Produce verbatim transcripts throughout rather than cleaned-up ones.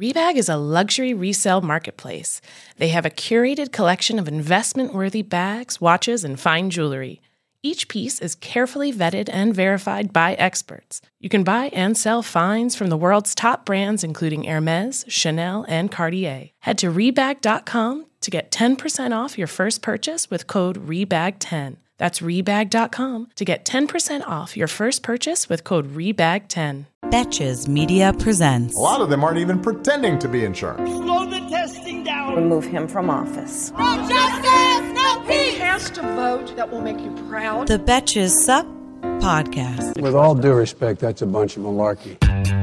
Rebag is a luxury resale marketplace. They have a curated collection of investment-worthy bags, watches, and fine jewelry. Each piece is carefully vetted and verified by experts. You can buy and sell finds from the world's top brands, including Hermes, Chanel, and Cartier. Head to rebag dot com to get ten percent off your first purchase with code rebag ten. That's rebag dot com to get ten percent off your first purchase with code rebag ten. Betches Media presents. A lot of them aren't even pretending to be in charge. Slow the testing down. Remove him from office. No justice, no peace. Cast a vote that will make you proud. The Betches Sup Podcast. With all due respect, that's a bunch of malarkey.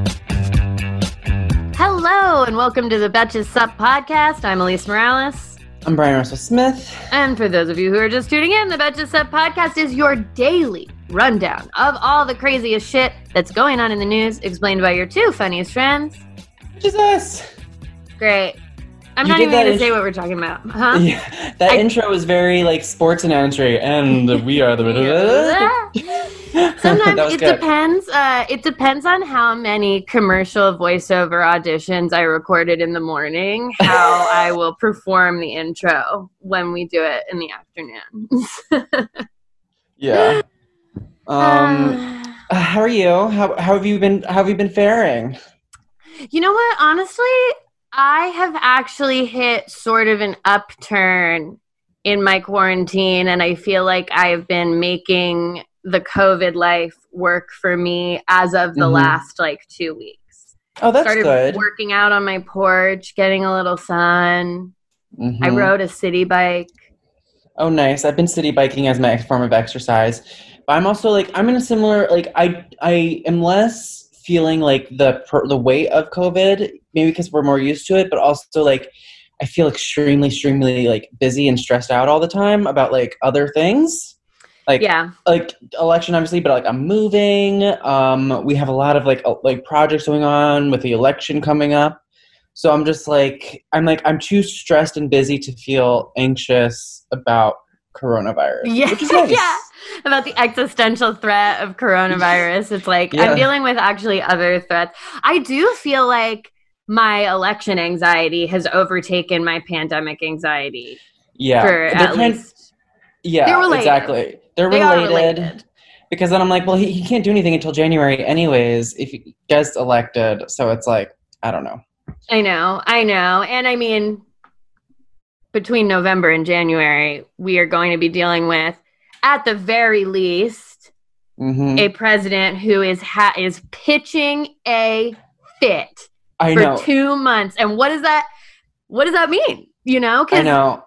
Hello, and welcome to the Betches Sup Podcast. I'm Elise Morales. I'm Brian Russell Smith. And for those of you who are just tuning in, the Betches Sup Podcast is your daily rundown of all the craziest shit that's going on in the news, explained by your two funniest friends. Which is us. Great. I'm You not did even going to int- say what we're talking about. Huh? Yeah, that I- intro was very like sports announcery, and we are the. Sometimes That was it good. depends. Uh, it depends on how many commercial voiceover auditions I recorded in the morning, how I will perform the intro when we do it in the afternoon. Yeah. Um. uh, how are you? How how have you been? How have you been faring? You know what? Honestly, I have actually hit sort of an upturn in my quarantine, and I feel like I've been making the COVID life work for me as of the Mhm. last like two weeks. Oh, that's Started good. working out on my porch, getting a little sun. Mhm. I rode a city bike. Oh, nice. I've been city biking as my form of exercise. But I'm also like, I'm in a similar, like, I I am less feeling like the per, the weight of COVID, maybe because we're more used to it, but also like, I feel extremely, extremely like busy and stressed out all the time about like other things. Like, Yeah. like election, obviously, but like I'm moving. Um, we have a lot of like, uh, like projects going on with the election coming up. So I'm just like, I'm like, I'm too stressed and busy to feel anxious about coronavirus. Yeah. Which is nice. Yeah. About the existential threat of coronavirus. It's like, Yeah. I'm dealing with actually other threats. I do feel like my election anxiety has overtaken my pandemic anxiety. Yeah. For They're at kind- least. Yeah, They're related. exactly. They're They related. are related. Because then I'm like, well, he, he can't do anything until January anyways if he gets elected. So it's like, I don't know. I know. I know. And I mean, between November and January, we are going to be dealing with, at the very least, Mm-hmm. a president who is ha- is pitching a fit I for know. two months. And what does that what does that mean? You know? I know.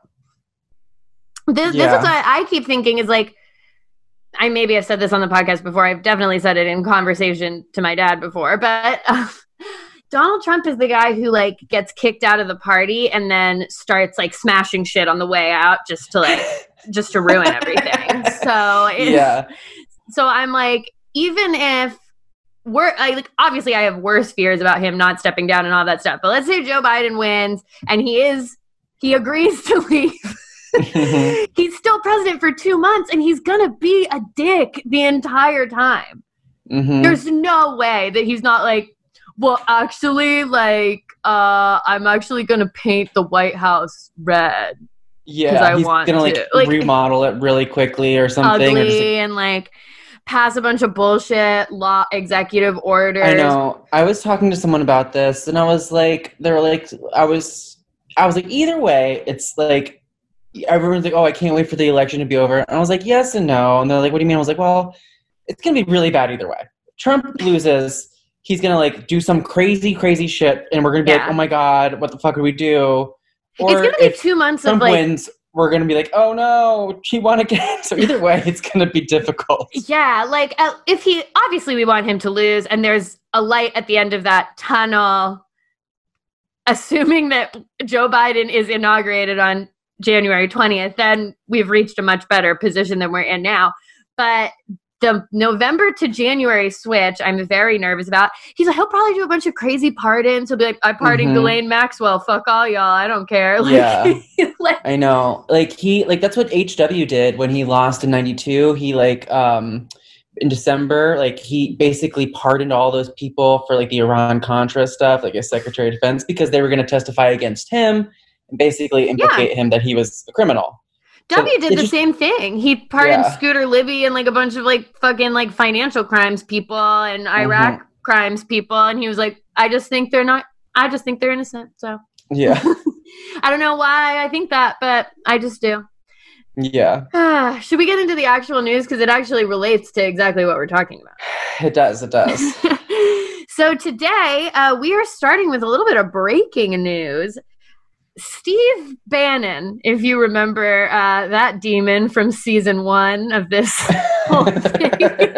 This, Yeah. this is what I keep thinking is like, I maybe have said this on the podcast before. I've definitely said it in conversation to my dad before, but uh, Donald Trump is the guy who like gets kicked out of the party and then starts like smashing shit on the way out just to like, just to ruin everything. So it's, Yeah. so I'm like, even if we're I, like, obviously I have worse fears about him not stepping down and all that stuff, but let's say Joe Biden wins and he is, he agrees to leave. He's still president for two months and he's gonna be a dick the entire time. Mm-hmm. There's no way that he's not like, well, actually, like, uh, I'm actually gonna paint the White House red. Yeah, 'Cause I he's want gonna like, to. Like, remodel it really quickly or something. Ugly or just, like, and like pass a bunch of bullshit law executive orders. I know. I was talking to someone about this, and I was like, they were like, I was, I was like, either way, it's like. Everyone's like, oh, I can't wait for the election to be over. And I was like, yes and no. And they're like, what do you mean? I was like, well, it's going to be really bad either way. Trump loses. He's going to like do some crazy, crazy shit. And we're going to be Yeah. like, oh my God, what the fuck do we do? Or It's gonna be if two months Trump of like wins, we're going to be like, oh no, he won again. So either way, it's going to be difficult. Yeah, like uh, if he obviously we want him to lose, and there's a light at the end of that tunnel. Assuming that Joe Biden is inaugurated on January twentieth, then we've reached a much better position than we're in now. But the November to January switch, I'm very nervous about. He's like, he'll probably do a bunch of crazy pardons. He'll be like, I pardoned Mhm. Ghislaine Maxwell. Fuck all y'all. I don't care. Like, Yeah. like, I know. Like he, like that's what H W did when he lost in ninety-two. He like, um, in December, like he basically pardoned all those people for like the Iran-Contra stuff, like his Secretary of Defense, because they were going to testify against him and basically implicate yeah. him that he was a criminal. W so did the just, same thing. He pardoned yeah. Scooter Libby and like a bunch of like fucking like financial crimes people and Iraq mm-hmm. crimes people. And he was like, I just think they're not, I just think they're innocent. So yeah, I don't know why I think that, but I just do. Yeah. Should we get into the actual news? Because it actually relates to exactly what we're talking about. It does. It does. So today uh, we are starting with a little bit of breaking news. Steve Bannon, if you remember uh, that demon from season one of this whole thing.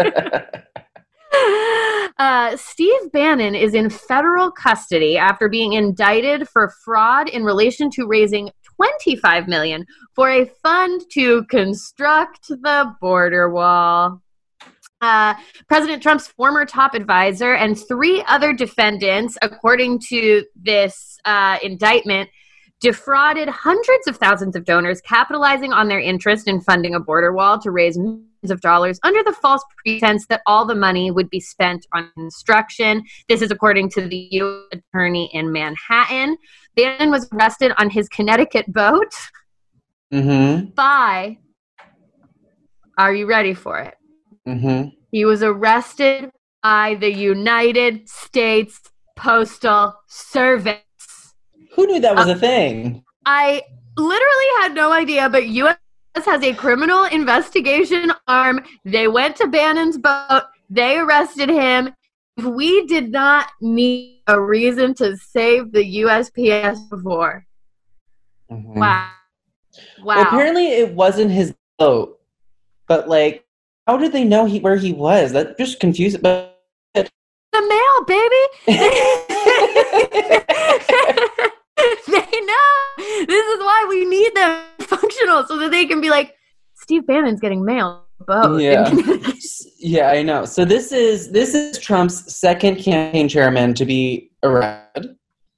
uh, Steve Bannon is in federal custody after being indicted for fraud in relation to raising twenty-five million dollars for a fund to construct the border wall. Uh, President Trump's former top advisor and three other defendants, according to this uh, indictment, defrauded hundreds of thousands of donors, capitalizing on their interest in funding a border wall to raise millions of dollars under the false pretense that all the money would be spent on construction. This is according to the U S attorney in Manhattan. Bannon was arrested on his Connecticut boat mm-hmm. by, are you ready for it? Mm-hmm. He was arrested by the United States Postal Service. Who knew that was uh, a thing? I literally had no idea, but U S has a criminal investigation arm. They went to Bannon's boat. They arrested him. If we did not need a reason to save the U S P S before. Mm-hmm. Wow. Wow. Well, apparently it wasn't his boat, but like, how did they know he where he was? That just confused. But the mail, baby. They know. This is why we need them functional so that they can be like, Steve Bannon's getting mail. Boat. Yeah. Yeah, I know. So this is this is Trump's second campaign chairman to be arrested.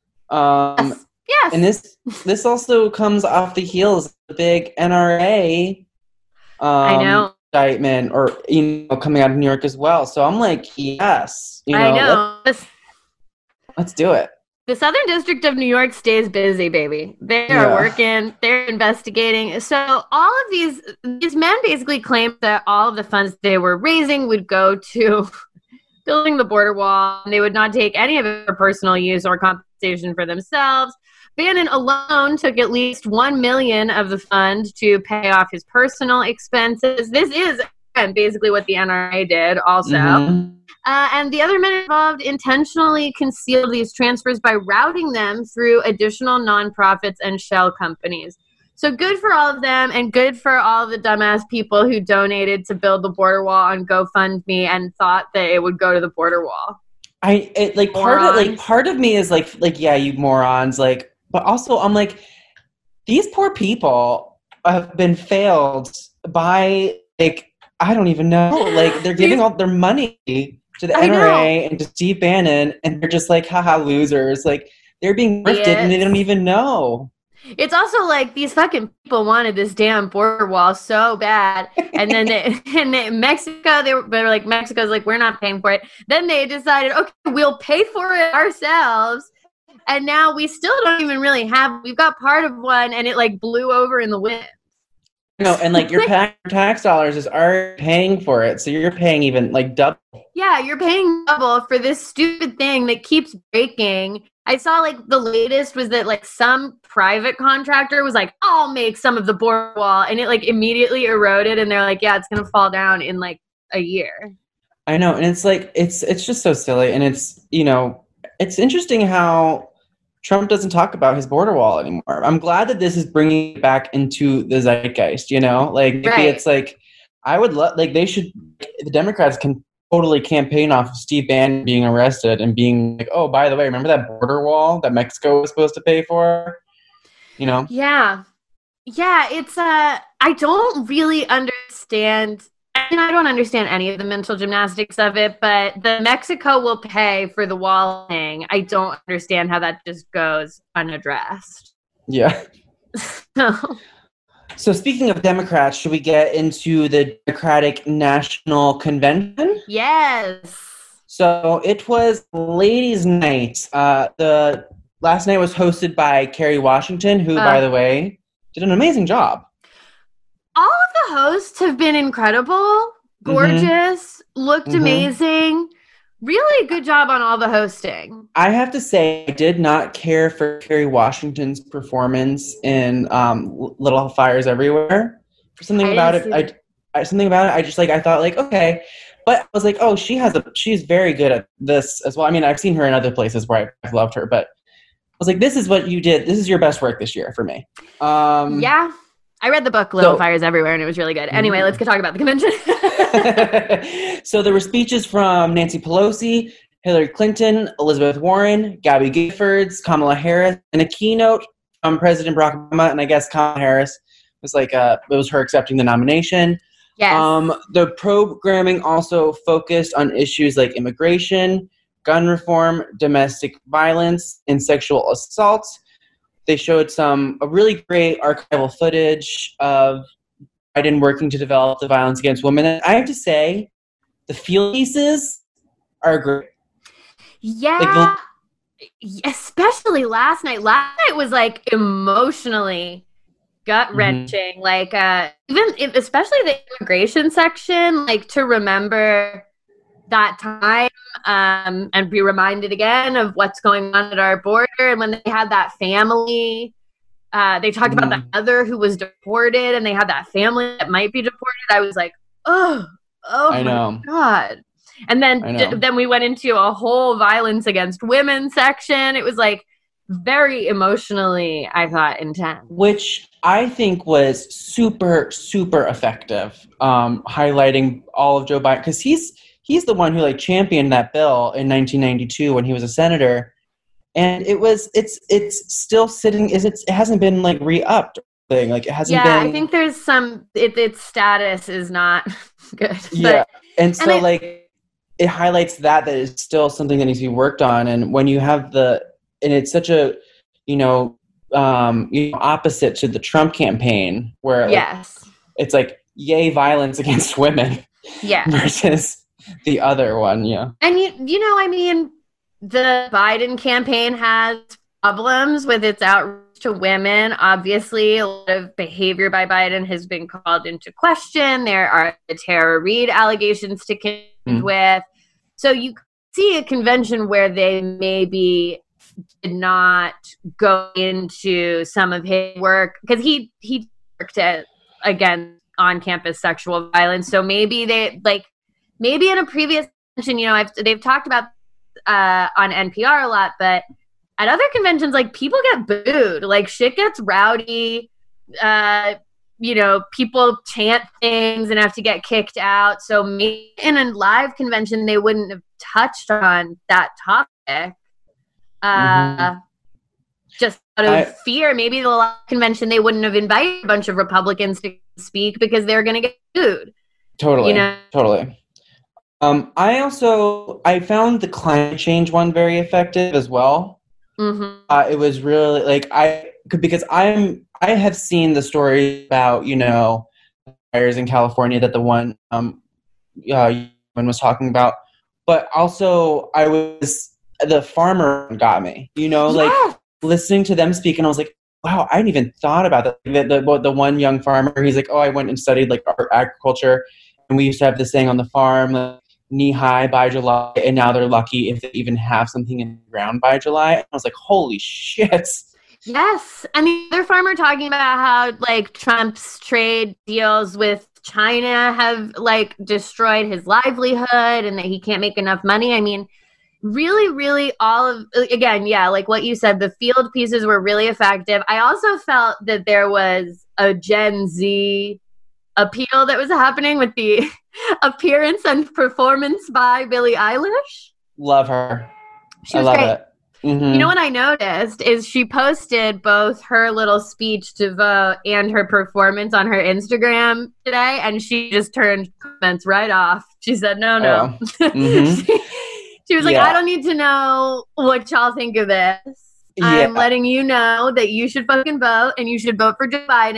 Um, yes. yes. And this this also comes off the heels of the big N R A um, I know. indictment, or you know, coming out of New York as well. So I'm like, yes, you know, I know. Let's, let's do it. The Southern District of New York stays busy, baby. They are Yeah. working. They're investigating. So all of these these men basically claimed that all of the funds they were raising would go to building the border wall, and they would not take any of it for personal use or compensation for themselves. Bannon alone took at least one million dollars of the fund to pay off his personal expenses. This is again, basically what the N R A did also. Mm-hmm. Uh, and the other men involved intentionally concealed these transfers by routing them through additional nonprofits and shell companies. So good for all of them, and good for all of the dumbass people who donated to build the border wall on GoFundMe and thought that it would go to the border wall. I it, like part of like part of me is like like yeah, you morons, like, but also I'm like, these poor people have been failed by like I don't even know, like they're giving all their money to the N R A and to Steve Bannon, and they're just like, haha, losers. Like, they're being grifted yes. and they don't even know. It's also like these fucking people wanted this damn border wall so bad, and then they, and they, Mexico, they were, they were like, Mexico's like, we're not paying for it. Then they decided, okay, we'll pay for it ourselves, and now we still don't even really have. We've got part of one, and it like blew over in the wind. No, and like your tax, tax dollars is already paying for it, so you're paying even like double. Yeah, you're paying double for this stupid thing that keeps breaking. I saw like the latest was that like some private contractor was like, I'll make some of the border wall, and it like immediately eroded, and they're like, yeah, it's gonna fall down in like a year. I know, and it's like it's it's just so silly, and it's you know it's interesting how Trump doesn't talk about his border wall anymore. I'm glad that this is bringing it back into the zeitgeist, you know? Like, maybe right. it's like, I would love, like, they should, the Democrats can totally campaign off of Steve Bannon being arrested and being like, oh, by the way, remember that border wall that Mexico was supposed to pay for? You know? Yeah. Yeah, it's, uh, I don't really understand. I mean, I don't understand any of the mental gymnastics of it, but the Mexico will pay for the wall thing. I don't understand how that just goes unaddressed. Yeah. So. So speaking of Democrats, should we get into the Democratic National Convention? Yes. So it was ladies' night. Uh, the last night was hosted by Kerry Washington, who, uh, by the way, did an amazing job. All of the hosts have been incredible, gorgeous, mm-hmm. looked mm-hmm. amazing. Really good job on all the hosting. I have to say, I did not care for Kerry Washington's performance in um, Little Fires Everywhere. For something I about it, I, I something about it, I just like I thought like okay, but I was like, oh, she has a she's very good at this as well. I mean, I've seen her in other places where I've loved her, but I was like, this is what you did. This is your best work this year for me. Um, yeah. I read the book Little so, Fires Everywhere, and it was really good. Anyway, let's go talk about the convention. So there were speeches from Nancy Pelosi, Hillary Clinton, Elizabeth Warren, Gabby Giffords, Kamala Harris, and a keynote from President Barack Obama. And I guess Kamala Harris was like, uh, it was her accepting the nomination. Yes. Um, the programming also focused on issues like immigration, gun reform, domestic violence, and sexual assault. They showed some a really great archival footage of Biden working to develop the violence against women. And I have to say, the field pieces are great. Yeah, like the- especially last night. Last night was like emotionally gut wrenching. Mm-hmm. Like uh, even if, especially the immigration section. Like to remember that time um, and be reminded again of what's going on at our border. And when they had that family, uh, they talked mm. about the other who was deported, and they had that family that might be deported. I was like, oh, oh I my know. God. And then, d- then we went into a whole violence against women section. It was like very emotionally, I thought, intense. Which I think was super, super effective, um, highlighting all of Joe Biden, because he's, He's the one who like championed that bill in nineteen ninety-two when he was a senator, and it was it's it's still sitting. Is it? It hasn't been like re-upped thing. Like it hasn't. Yeah, been... I think there's some. It, its status is not good. Yeah, but, and so and I, like it highlights that that is still something that needs to be worked on. And when you have the and it's such a you know um, you know opposite to the Trump campaign where yes, like, it's like yay violence against women. Yeah, versus. The other one, yeah. And, you you know, I mean, the Biden campaign has problems with its outreach to women. Obviously, a lot of behavior by Biden has been called into question. There are the Tara Reade allegations to contend mm. with. So you see a convention where they maybe did not go into some of his work, because he, he worked at, again, on-campus sexual violence. So maybe they, like, Maybe in a previous convention, you know, I've, they've talked about uh, on N P R a lot, but at other conventions, like, people get booed. Like, shit gets rowdy. Uh, you know, people chant things and have to get kicked out. So maybe in a live convention, they wouldn't have touched on that topic. Uh, mm-hmm. Just out of I, fear. Maybe the live convention, they wouldn't have invited a bunch of Republicans to speak because they're going to get booed. Totally. You know? Totally. Um, I also, I found the climate change one very effective as well. Mm-hmm. Uh, it was really like, I, because I'm, I have seen the story about, you know, fires in California that the one um, uh, one was talking about, but also I was, the farmer got me, you know, yes. like listening to them speak, and I was like, wow, I hadn't even thought about that. The, the, the one young farmer, he's like, oh, I went and studied like agriculture, and we used to have this saying on the farm, like, knee high by July, and now they're lucky if they even have something in the ground by July. And I was like, holy shit. Yes. And the other farmer talking about how like Trump's trade deals with China have like destroyed his livelihood and that he can't make enough money. I mean, really, really all of, again, yeah, like what you said, the field pieces were really effective. I also felt that there was a Gen Z appeal that was happening with the appearance and performance by Billie Eilish. Love her. She was I love great. it. Mm-hmm. You know what I noticed is she posted both her little speech to vote and her performance on her Instagram today, and she just turned comments right off. She said, no, no. Oh. Mm-hmm. she, she was like, yeah. I don't need to know what y'all think of this. Yeah. I'm letting you know that you should fucking vote, and you should vote for Joe Biden.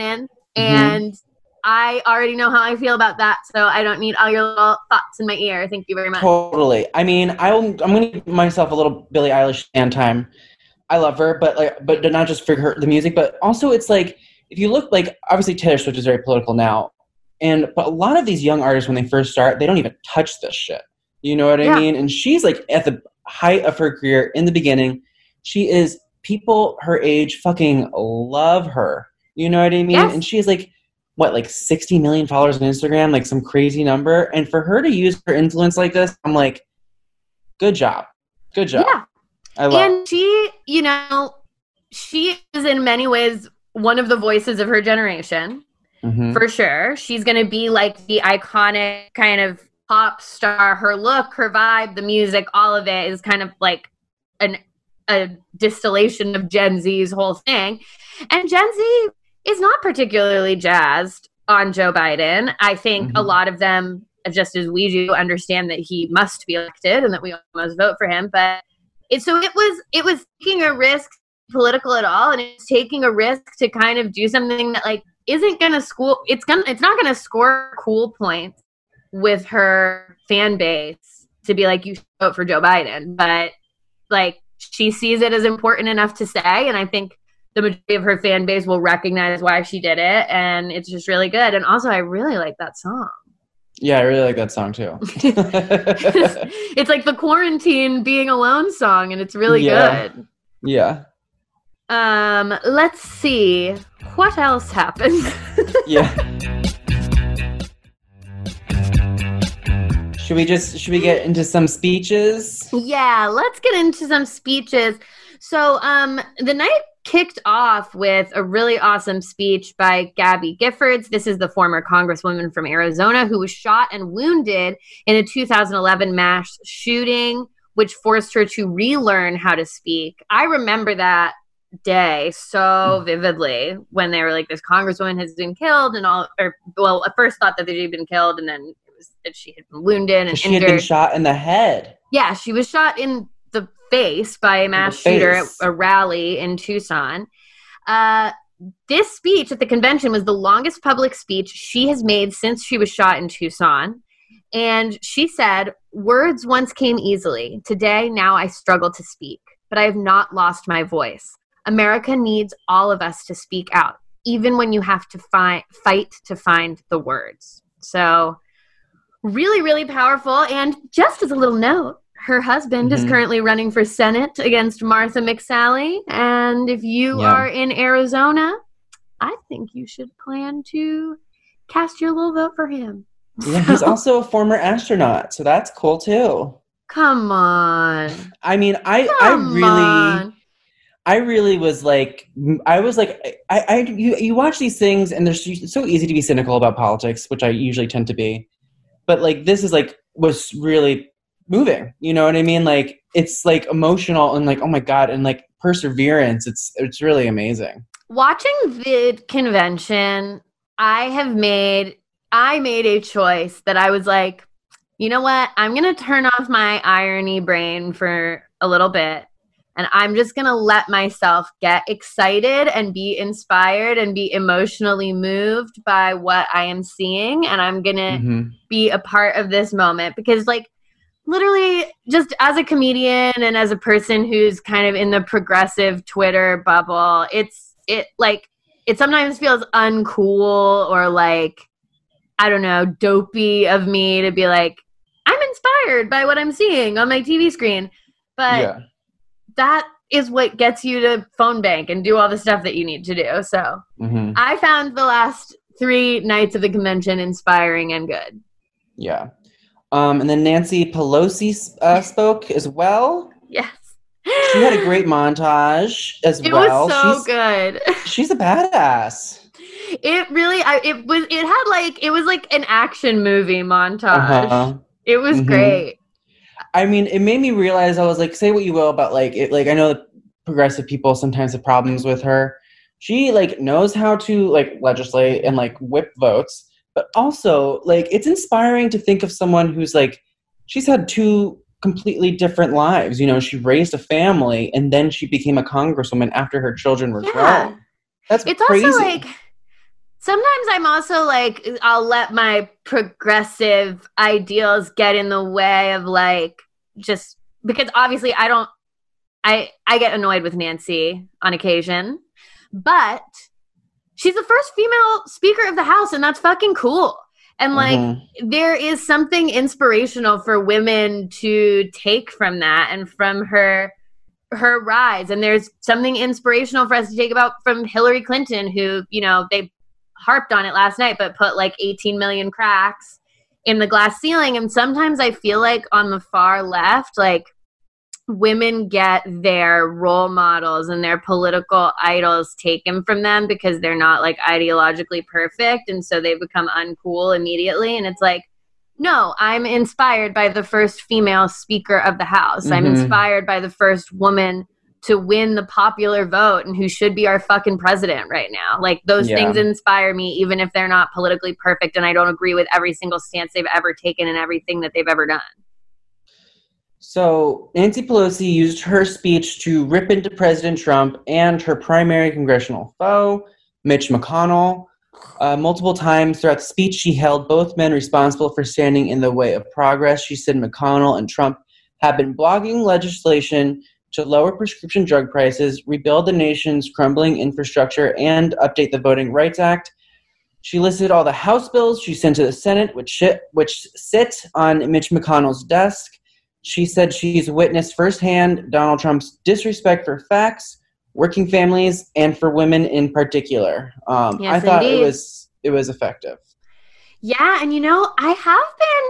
And I already know how I feel about that, so I don't need all your little thoughts in my ear. Thank you very much. Totally. I mean, I'll, I'm going to give myself a little Billie Eilish fan time. I love her, but like, but not just for her the music, but also it's like if you look like obviously Taylor Swift is very political now, and but a lot of these young artists when they first start, they don't even touch this shit. You know what I Yeah. mean? And she's like at the height of her career in the beginning. She is people her age fucking love her. You know what I mean? Yes. And she is like. What, like sixty million followers on Instagram, like some crazy number. And for her to use her influence like this, I'm like, good job. Good job. Yeah. I love And she, you know, she is in many ways one of the voices of her generation, Mhm. for sure. She's going to be like the iconic kind of pop star. Her look, her vibe, the music, all of it is kind of like an a distillation of Gen Z's whole thing. And Gen Z is not particularly jazzed on Joe Biden. I think Mhm. a lot of them, just as we do, understand that he must be elected and that we all must vote for him. But it, so it was it was taking a risk, political at all, and it's taking a risk to kind of do something that like isn't gonna school. It's gonna it's not gonna score cool points with her fan base to be like, you should vote for Joe Biden. But like she sees it as important enough to say, and I think the majority of her fan base will recognize why she did it, and it's just really good. And also, I really like that song. Yeah, I really like that song too. It's like the quarantine being alone song, and it's really Yeah. good. Yeah. Um, let's see what else happened. Yeah. Should we just should we get into some speeches? Yeah, let's get into some speeches. So, um, the night kicked off with a really awesome speech by Gabby Giffords. This is the former congresswoman from Arizona who was shot and wounded in a two thousand eleven mass shooting, which forced her to relearn how to speak. I remember that day so vividly when they were like, this congresswoman has been killed and all, or well, at first thought that she'd been killed, and then it was that she had been wounded and She injured. had been shot in the head. Yeah, she was shot in the face by a mass shooter at face. a rally in Tucson. Uh, this speech at the convention was the longest public speech she has made since she was shot in Tucson. And she said, "Words once came easily. Today, now I struggle to speak, but I have not lost my voice. America needs all of us to speak out, even when you have to fi- fight to find the words." So really, really powerful. And just as a little note, her husband Mm-hmm. is currently running for Senate against Martha McSally. And if you Yeah. are in Arizona, I think you should plan to cast your little vote for him. Yeah, he's also a former astronaut, so that's cool too. Come on. I mean, I Come I really on. I really was like, I was like, I, I you, you watch these things and there's it's so easy to be cynical about politics, which I usually tend to be. But like, this is like, was really moving. You know what I mean? Like, it's like emotional and like, oh my God. And like perseverance. It's, it's really amazing. Watching the convention, I have made, I made a choice that I was like, you know what? I'm going to turn off my irony brain for a little bit. And I'm just going to let myself get excited and be inspired and be emotionally moved by what I am seeing. And I'm going to Mm-hmm. be a part of this moment because, like, literally just as a comedian and as a person who's kind of in the progressive Twitter bubble, it's, it like, it sometimes feels uncool or like, I don't know, dopey of me to be like, I'm inspired by what I'm seeing on my T V screen. But Yeah. that is what gets you to phone bank and do all the stuff that you need to do. So Mm-hmm. I found the last three nights of the convention inspiring and good. Yeah. Um, and then Nancy Pelosi uh, spoke as well. Yes. She had a great montage as It well. was so she's, good. She's a badass. It really, I, it was, it had like, it was like an action movie montage. Uh-huh. It was Mhm. great. I mean, it made me realize, I was like, say what you will about like, it, like, I know that progressive people sometimes have problems with her. She like knows how to like legislate and like whip votes, but also like, it's inspiring to think of someone who's like, she's had two completely different lives. You know, she raised a family and then she became a congresswoman after her children were Yeah. grown. That's It's crazy. also like, sometimes I'm also like, I'll let my progressive ideals get in the way of like, just because obviously I don't, I, I get annoyed with Nancy on occasion, but she's the first female speaker of the House, and that's fucking cool. And like, mm-hmm. there is something inspirational for women to take from that and from her, her rise. And there's something inspirational for us to take about from Hillary Clinton, who, you know, they harped on it last night, but put like eighteen million cracks in the glass ceiling. And sometimes I feel like on the far left, like women get their role models and their political idols taken from them because they're not like ideologically perfect. And so they become uncool immediately. And it's like, no, I'm inspired by the first female speaker of the House. Mm-hmm. I'm inspired by the first woman to win the popular vote and who should be our fucking president right now. Like those yeah. things inspire me, even if they're not politically perfect. And I don't agree with every single stance they've ever taken and everything that they've ever done. So Nancy Pelosi used her speech to rip into President Trump and her primary congressional foe, Mitch McConnell. Uh, multiple times throughout the speech, she held both men responsible for standing in the way of progress. She said McConnell and Trump have been blocking legislation to lower prescription drug prices, rebuild the nation's crumbling infrastructure, and update the Voting Rights Act. She listed all the House bills she sent to the Senate, which, sh- which sit on Mitch McConnell's desk. She said she's witnessed firsthand Donald Trump's disrespect for facts, working families, and for women in particular. Um, yes, I thought indeed. it was it was effective. Yeah, and you know, I have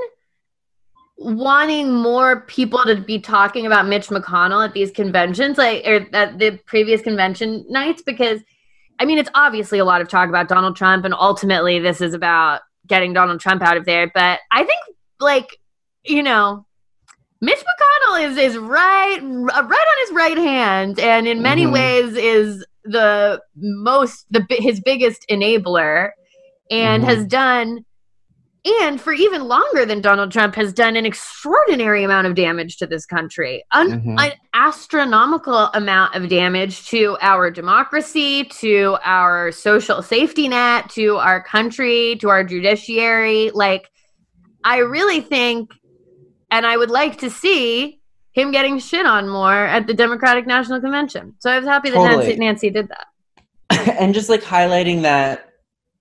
been wanting more people to be talking about Mitch McConnell at these conventions, like or at the previous convention nights, because I mean, it's obviously a lot of talk about Donald Trump, and ultimately this is about getting Donald Trump out of there. But I think, like, you know, Mitch McConnell is is right right on his right hand, and in many mm-hmm. ways is the most the his biggest enabler, and mm-hmm. has done, and for even longer than Donald Trump, has done an extraordinary amount of damage to this country, an, mm-hmm. an astronomical amount of damage to our democracy, to our social safety net, to our country, to our judiciary. Like, I really think. And I would like to see him getting shit on more at the Democratic National Convention. So I was happy that totally. Nancy, Nancy did that. And just like highlighting that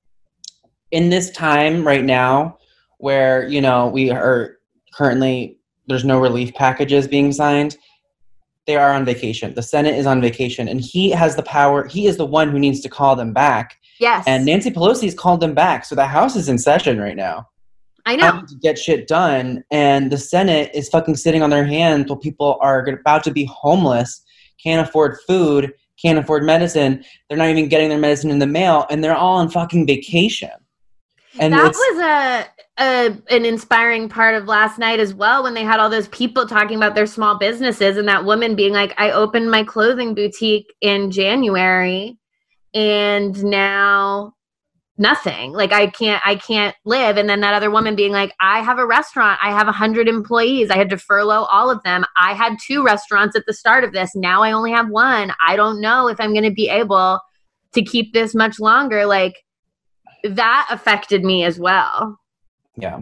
in this time right now where, you know, we are currently, there's no relief packages being signed. They are on vacation. The Senate is on vacation, and he has the power. He is the one who needs to call them back. Yes. And Nancy Pelosi's called them back. So the House is in session right now. I know. To get shit done, and the Senate is fucking sitting on their hands while people are about to be homeless, can't afford food, can't afford medicine. They're not even getting their medicine in the mail, and they're all on fucking vacation. And that was a, a an inspiring part of last night as well, when they had all those people talking about their small businesses, and that woman being like, I opened my clothing boutique in January, and now nothing. Like, I can't, I can't live. And then that other woman being like, I have a restaurant. I have a hundred employees. I had to furlough all of them. I had two restaurants at the start of this. Now I only have one. I don't know if I'm going to be able to keep this much longer. Like, that affected me as well. Yeah.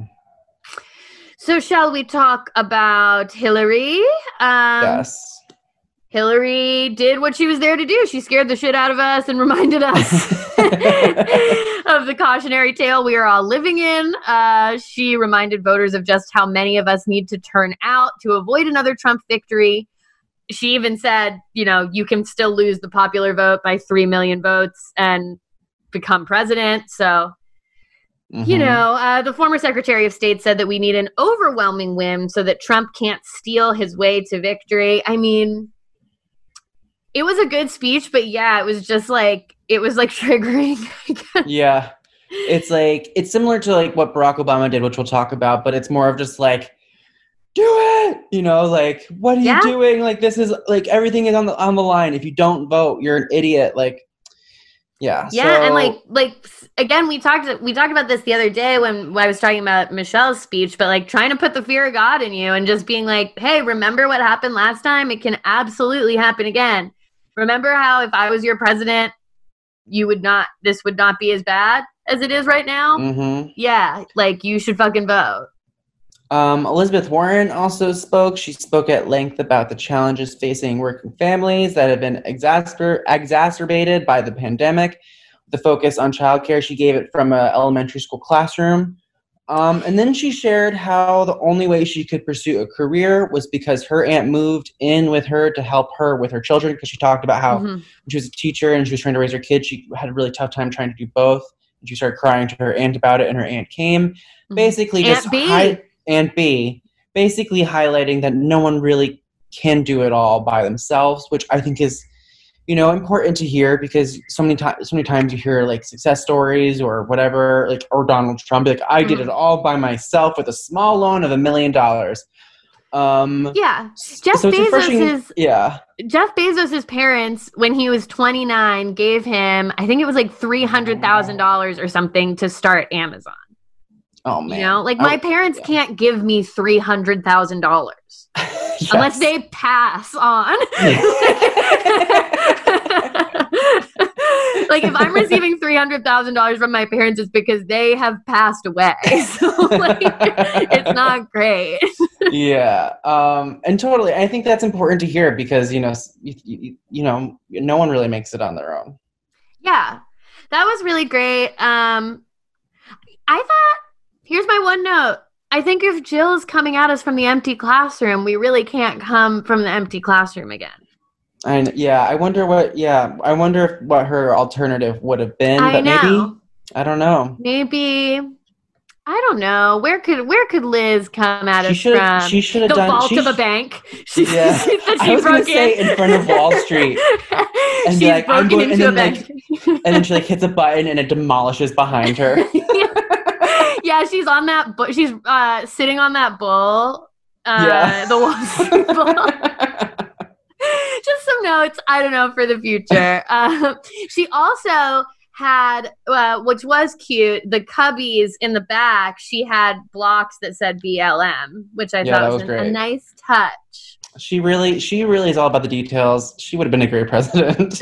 So shall we talk about Hillary? Um, yes. Hillary did what she was there to do. She scared the shit out of us and reminded us of the cautionary tale we are all living in. Uh, she reminded voters of just how many of us need to turn out to avoid another Trump victory. She even said, you know, you can still lose the popular vote by three million votes and become president. So, mm-hmm. you know, uh, the former Secretary of State said that we need an overwhelming win so that Trump can't steal his way to victory. I mean, it was a good speech, but yeah, it was just like, it was like triggering. Yeah. It's like, it's similar to like what Barack Obama did, which we'll talk about, but it's more of just like, do it, you know, like, what are yeah. you doing? Like, this is like, everything is on the, on the line. If you don't vote, you're an idiot. Like, yeah. Yeah. So, and like, like, again, we talked, we talked about this the other day when, when I was talking about Michelle's speech, but like trying to put the fear of God in you and just being like, hey, remember what happened last time? It can absolutely happen again. Remember how if I was your president, you would not, this would not be as bad? as it is right now, Mm-hmm. yeah, like you should fucking vote. Um, Elizabeth Warren also spoke. She spoke at length about the challenges facing working families that have been exacer- exacerbated by the pandemic. The focus on childcare, she gave it from an elementary school classroom. Um, and then she shared how the only way she could pursue a career was because her aunt moved in with her to help her with her children, because she talked about how Mm-hmm. when she was a teacher and she was trying to raise her kids, she had a really tough time trying to do both. And she started crying to her aunt about it, and her aunt came. Mm-hmm. Basically, Aunt just B. hi- Aunt B, basically highlighting that no one really can do it all by themselves, which I think is, you know, important to hear, because so many times, so many times you hear like success stories or whatever, like, or Donald Trump, like, I did it all by myself with a small loan of a million dollars. Um, Yeah, Jeff so it's refreshing- Bezos' yeah, Jeff Bezos' parents, when he was twenty-nine, gave him, I think it was like three hundred thousand dollars or something to start Amazon. oh man, You know, like my I- parents yeah. can't give me three hundred thousand dollars Yes. unless they pass on. Like if I'm receiving three hundred thousand dollars from my parents, it's because they have passed away. So like, it's not great. Yeah, um, and totally, I think that's important to hear, because you know, you, you, you know, no one really makes it on their own. Yeah, that was really great. Um, I thought, here's my one note. I think if Jill's coming at us from the empty classroom, we really can't come from the empty classroom again. And yeah, I wonder what. Yeah, I wonder if what her alternative would have been. I but know. maybe I don't know. Maybe, I don't know. Where could where could Liz come at She us should. from? She should have the done. vault she of a sh- bank. She, Yeah, that I she was gonna broke say in front of Wall Street, and She's be like, I'm broken going, and into a then bank. like, and then she like hits a button and it demolishes behind her. Yeah, she's on that. Bu- she's uh, sitting on that bull. Uh, Yeah. the Wall Street bull. Just some notes, I don't know, for the future. Um, she also had, uh, which was cute, the cubbies in the back. She had blocks that said B L M, which I Yeah, thought that was, was an- a great. nice touch. She really, she really is all about the details. She would have been a great president.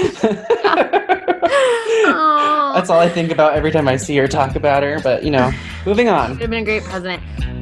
Aw. That's all I think about every time I see her talk about her. But you know, moving on. Would have been a great president.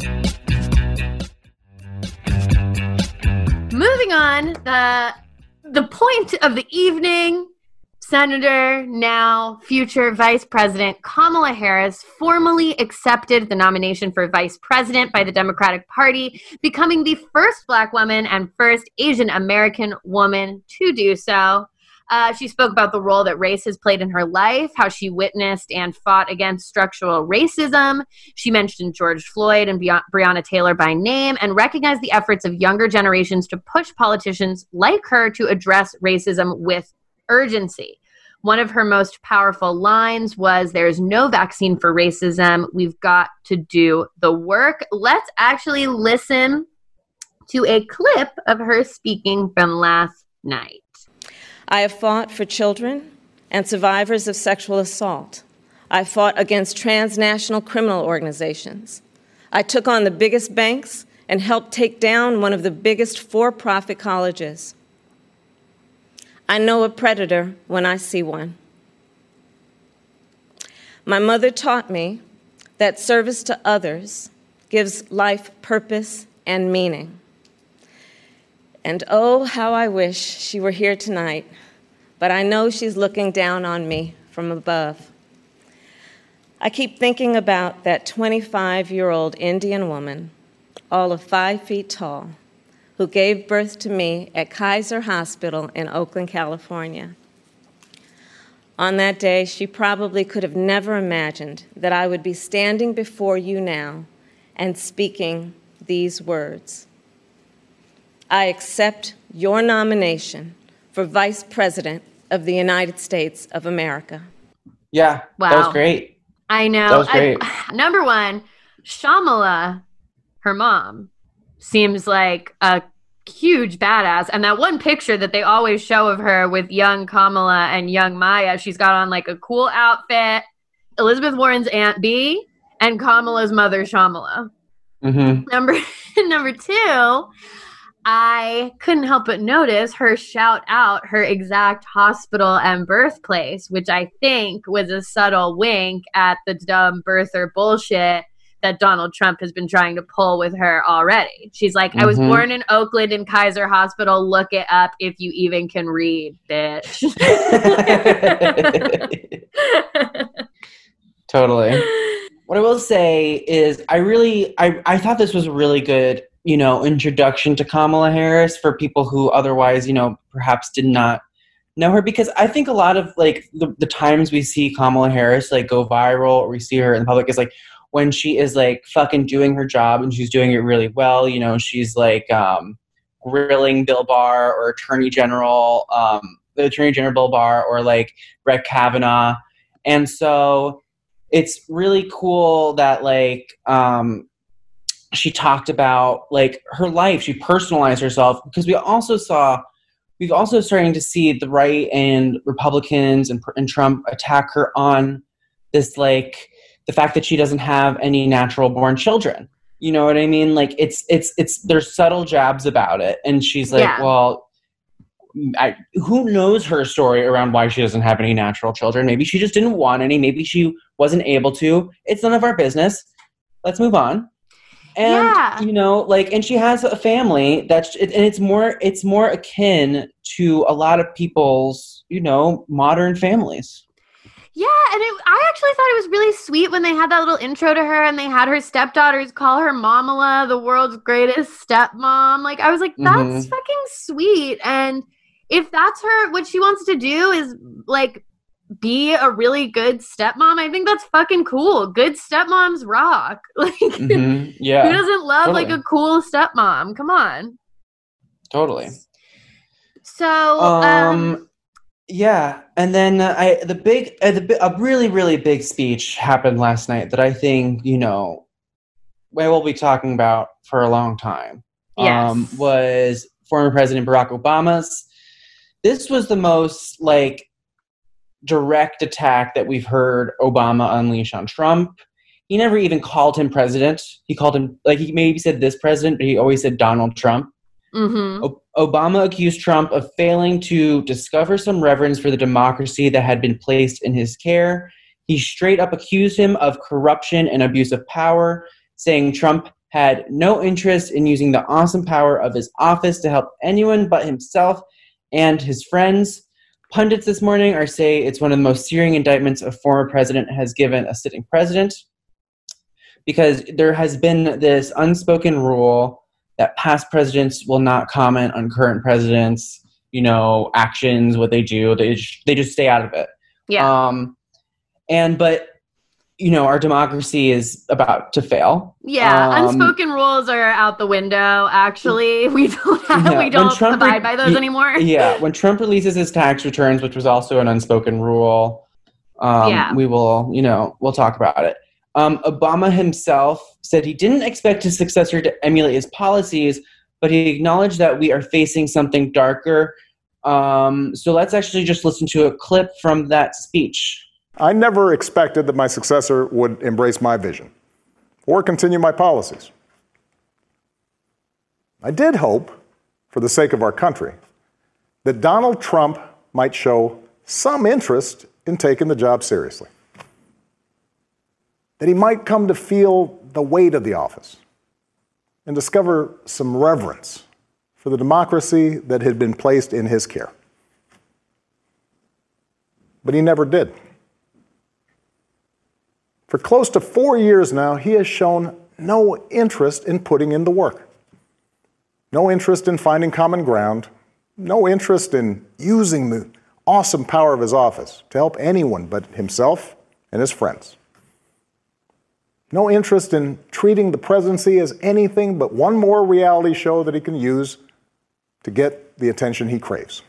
Moving on, the the point of the evening, Senator, now future Vice President Kamala Harris formally accepted the nomination for Vice President by the Democratic Party, becoming the first Black woman and first Asian American woman to do so. Uh, she spoke about the role that race has played in her life, how she witnessed and fought against structural racism. She mentioned George Floyd and Bre- Breonna Taylor by name and recognized the efforts of younger generations to push politicians like her to address racism with urgency. One of her most powerful lines was, "There's no vaccine for racism. We've got to do the work." Let's actually listen to a clip of her speaking from last night. I have fought for children and survivors of sexual assault. I fought against transnational criminal organizations. I took on the biggest banks and helped take down one of the biggest for-profit colleges. I know a predator when I see one. My mother taught me that service to others gives life purpose and meaning. And oh, how I wish she were here tonight, but I know she's looking down on me from above. I keep thinking about that twenty-five-year-old Indian woman, all of five feet tall, who gave birth to me at Kaiser Hospital in Oakland, California. On that day, she probably could have never imagined that I would be standing before you now and speaking these words. I accept your nomination for Vice President of the United States of America. Yeah, Wow. that was great. I know. That was great. I, number one, Shamala, her mom, seems like a huge badass. And that one picture that they always show of her with young Kamala and young Maya, she's got on like a cool outfit. Elizabeth Warren's Aunt B and Kamala's mother, Shamala. Mm-hmm. Number number two, I couldn't help but notice her shout out her exact hospital and birthplace, which I think was a subtle wink at the dumb birther bullshit that Donald Trump has been trying to pull with her already. She's like, mm-hmm. I was born in Oakland in Kaiser Hospital. Look it up if you even can read, bitch. Totally. What I will say is I really, I, I thought this was a really good, you know, introduction to Kamala Harris for people who otherwise, you know, perhaps did not know her, because I think a lot of like the, the times we see Kamala Harris like go viral or we see her in the public is like when she is like fucking doing her job and she's doing it really well. You know, she's like um, grilling Bill Barr or Attorney General, um, the Attorney General Bill Barr or like Brett Kavanaugh. And so it's really cool that like um, she talked about like her life. She personalized herself, because we also saw, we've also starting to see the right and Republicans and, and Trump attack her on this, like the fact that she doesn't have any natural born children. You know what I mean? Like it's, it's, it's, there's subtle jabs about it. And she's like, yeah. well, I, who knows her story around why she doesn't have any natural children? Maybe she just didn't want any. Maybe she wasn't able to. It's none of our business. Let's move on. And, yeah. you know, like, and she has a family that's, and it's more, it's more akin to a lot of people's, you know, modern families. Yeah. And it, I actually thought it was really sweet when they had that little intro to her and they had her stepdaughters call her Mamala, the world's greatest stepmom. Like, I was like, that's mm-hmm. fucking sweet. And if that's her, what she wants to do is like be a really good stepmom, I think that's fucking cool. Good stepmoms rock. Like, mm-hmm. yeah. Who doesn't love totally. like a cool stepmom? Come on. Totally. So, um, um yeah. And then uh, I, the big, uh, the a really, really big speech happened last night that I think, you know, we will be talking about for a long time. Yes. Um, was former President Barack Obama's. This was the most like direct attack that we've heard Obama unleash on Trump. He never even called him president. He called him, like, he maybe said this president, but he always said Donald Trump. Mm-hmm. O- Obama accused Trump of failing to discover some reverence for the democracy that had been placed in his care. He straight up accused him of corruption and abuse of power, saying Trump had no interest in using the awesome power of his office to help anyone but himself and his friends. Pundits this morning are saying it's one of the most searing indictments a former president has given a sitting president, because there has been this unspoken rule that past presidents will not comment on current presidents, you know, actions, what they do. They just, they just stay out of it. Yeah. Um, and, but, you know, our democracy is about to fail. Yeah, um, unspoken rules are out the window, actually. We don't have, yeah, we don't abide re- by those y- anymore. Yeah, when Trump releases his tax returns, which was also an unspoken rule, um, yeah. we will, you know, we'll talk about it. Um, Obama himself said he didn't expect his successor to emulate his policies, but he acknowledged that we are facing something darker. Um, so let's actually just listen to a clip from that speech. I never expected that my successor would embrace my vision or continue my policies. I did hope, for the sake of our country, that Donald Trump might show some interest in taking the job seriously, that he might come to feel the weight of the office and discover some reverence for the democracy that had been placed in his care. But he never did. For close to four years now, he has shown no interest in putting in the work, no interest in finding common ground, no interest in using the awesome power of his office to help anyone but himself and his friends. No interest in treating the presidency as anything but one more reality show that he can use to get the attention he craves.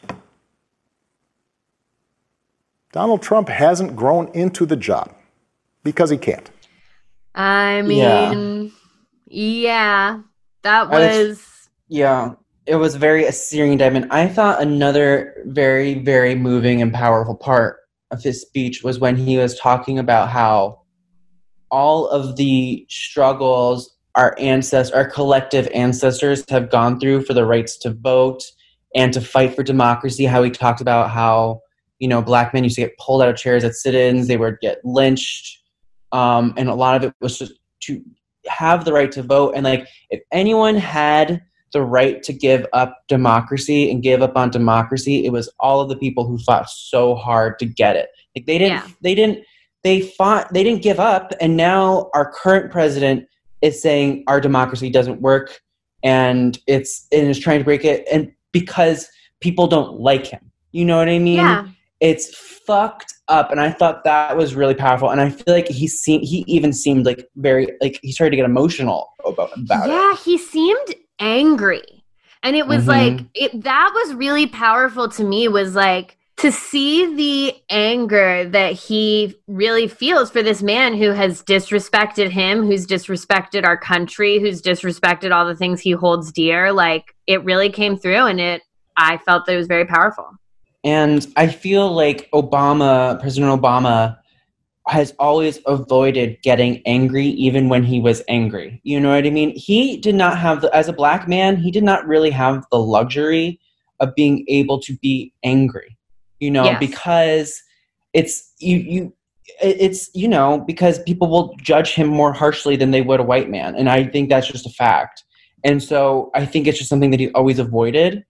Donald Trump hasn't grown into the job because he can't. I mean, yeah, yeah that was... was... Yeah, it was very a searing indictment. I thought another very, very moving and powerful part of his speech was when he was talking about how all of the struggles our ancestors, our collective ancestors have gone through for the rights to vote and to fight for democracy. How he talked about how, you know, black men used to get pulled out of chairs at sit-ins, they would get lynched. Um, and a lot of it was just to have the right to vote. And like, if anyone had the right to give up democracy and give up on democracy, it was all of the people who fought so hard to get it. Like they didn't, yeah. they didn't, they fought, they didn't give up. And now our current president is saying our democracy doesn't work and it's, and is trying to break it. And because people don't like him, you know what I mean? Yeah. It's fucked up. And I thought that was really powerful. And I feel like he seemed, he even seemed like very, like he started to get emotional about, about yeah, it. Yeah, he seemed angry. And it was mm-hmm. like, it, that was really powerful to me, was like to see the anger that he really feels for this man who has disrespected him, who's disrespected our country, who's disrespected all the things he holds dear. Like it really came through, and it, I felt that it was very powerful. And I feel like Obama, President Obama, has always avoided getting angry even when he was angry. You know what I mean? He did not have, the, as a black man, he did not really have the luxury of being able to be angry, you know, yes. because it's, you, you, it's, you know, because people will judge him more harshly than they would a white man. And I think that's just a fact. And so I think it's just something that he always avoided.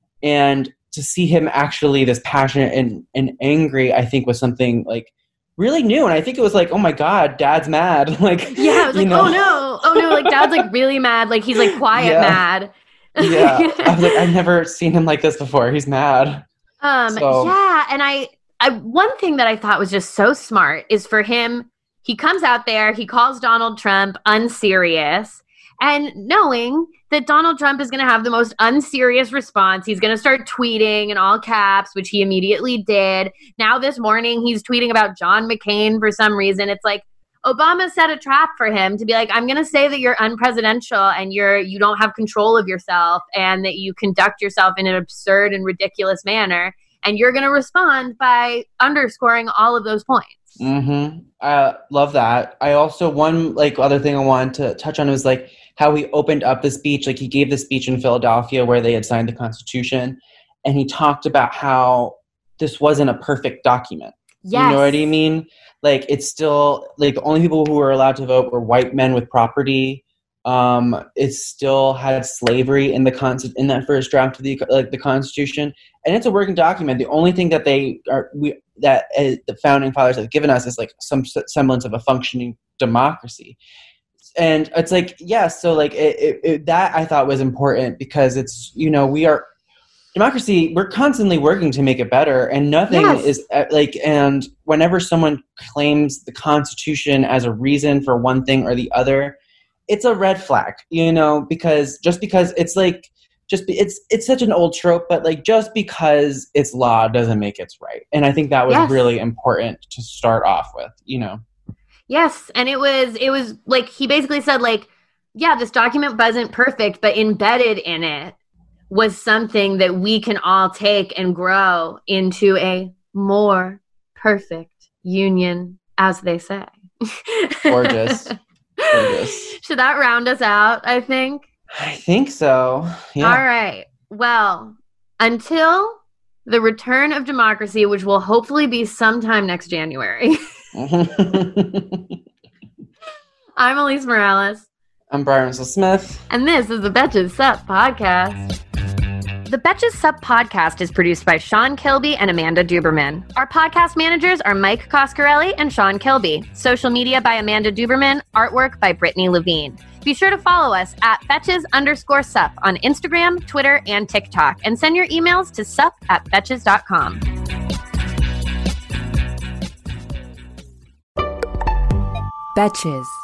And to see him actually this passionate and, and angry, I think was something like really new. And I think it was like, oh my God, Dad's mad. Like, yeah, I was like, know? oh no, oh no, like Dad's like really mad. Like he's like quiet yeah. mad. yeah. I was like, I've never seen him like this before. He's mad. Um, so. Yeah. And I, I, one thing that I thought was just so smart is for him, he comes out there, he calls Donald Trump unserious, and knowing that Donald Trump is going to have the most unserious response. He's going to start tweeting in all caps, which he immediately did. Now this morning, he's tweeting about John McCain for some reason. It's like Obama set a trap for him to be like, I'm going to say that you're unpresidential and you're, you don't have control of yourself and that you conduct yourself in an absurd and ridiculous manner. And you're going to respond by underscoring all of those points. Mm-hmm. I love that. I also, one like other thing I wanted to touch on was like, how he opened up the speech. Like he gave the speech in Philadelphia where they had signed the Constitution. And he talked about how this wasn't a perfect document. Yes. You know what I mean? Like it's still like the only people who were allowed to vote were white men with property. Um, it still had slavery in the con- in that first draft of the like the Constitution. And it's a working document. The only thing that they are, we, that uh, the founding fathers have given us is like some semblance of a functioning democracy. And it's like, yeah, so like it, it, it, that I thought was important because it's, you know, we are, democracy, we're constantly working to make it better and nothing yes. is uh, like, and whenever someone claims the Constitution as a reason for one thing or the other, it's a red flag, you know, because just because it's like, just be, it's it's such an old trope, but like just because it's law doesn't make it's right. And I think that was yes. really important to start off with, you know. Yes, and it was it was like he basically said like, yeah, this document wasn't perfect, but embedded in it was something that we can all take and grow into a more perfect union, as they say. Gorgeous. Gorgeous. Should that round us out, I think? I think so. Yeah. All right. Well, until the return of democracy, which will hopefully be sometime next January. I'm Elise Morales. I'm Brian Russell Smith. And this is the Betches Sup Podcast. The Betches Sup Podcast is produced by Sean Kilby and Amanda Duberman. Our podcast managers are Mike Coscarelli and Sean Kilby. Social media by Amanda Duberman. Artwork by Brittany Levine. Be sure to follow us at Betches underscore sup on Instagram, Twitter, and TikTok. And send your emails to sup at betches dot com. Betches.